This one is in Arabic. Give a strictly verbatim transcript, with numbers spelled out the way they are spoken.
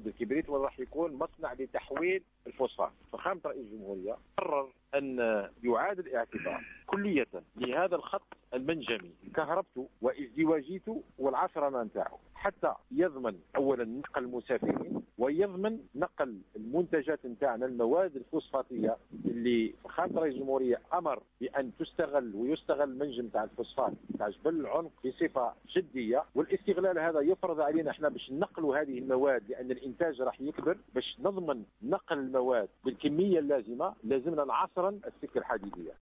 ياخذ الكبريت وراح يكون مصنع لتحويل الفوسفات. فخامة رئيس الجمهورية قرر أن يعاد الاعتبار كلية لهذا الخط المنجمي كهربته وازدواجيته والعصرنة نتاعو، حتى يضمن أولا نقل المسافرين ويضمن نقل المنتجات نتاعنا المواد الفوسفاتية اللي خامة رئيس الجمهورية أمر بأن تستغل ويستغل المنجم تاع الفوسفات تاع جبل العنق بصفة جدية. والاستغلال هذا يفرض علينا احنا باش نقلوا هذه المواد، لأن الإنتاج راح يكبر. باش نضمن نقل المواد بالكمية اللازمة لازمنا العصرن السكة الحديدية.